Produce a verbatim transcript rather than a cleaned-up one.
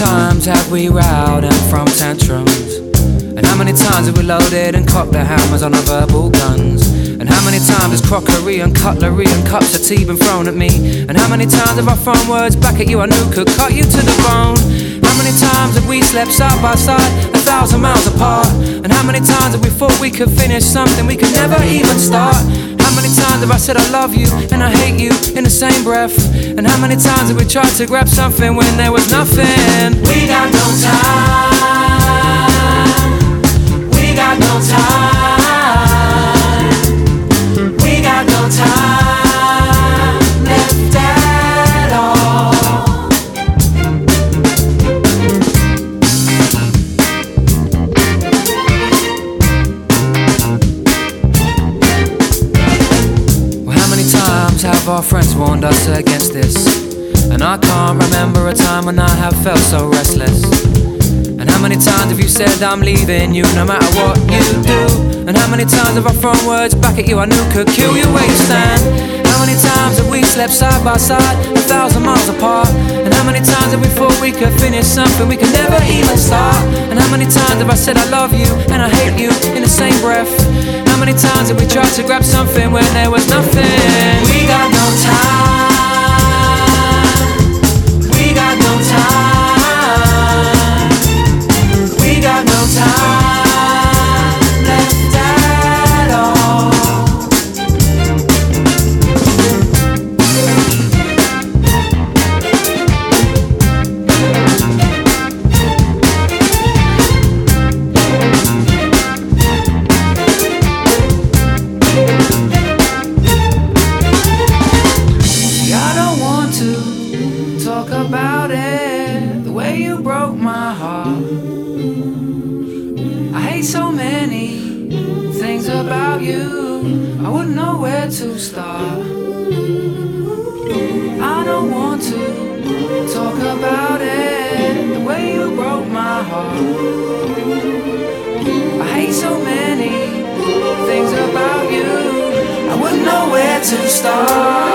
times have we rowed and from tantrums? And how many times have we loaded and cocked the hammers on our verbal guns? And how many times has crockery and cutlery and cups of tea been thrown at me? And how many times have I thrown words back at you I knew could cut you to the bone? How many times have we slept side by side, a thousand miles apart? And how many times have we thought we could finish something we could never even start? How many times have I said I love you and I hate you in the same breath? And how many times have we tried to grab something when there was nothing? We got no time. We got no time. We got no time left at all. Well, how many times have our friends warned us against this? And I can't remember a time when I have felt so restless. And how many times have you said I'm leaving you no matter what you do? And how many times have I thrown words back at you I knew could kill you where you stand? How many times have we slept side by side, a thousand miles apart? And how many times have we thought we could finish something we could never even start? And how many times have I said I love you and I hate you in the same breath? How many times have we tried to grab something when there was nothing? We got no time. We got no time. We got no time left at all. See, I don't want to talk about it, the way you broke my heart. I hate so many things about you, I wouldn't know where to start. I don't want to talk about it, the way you broke my heart. I hate so many things about you, I wouldn't know where to start.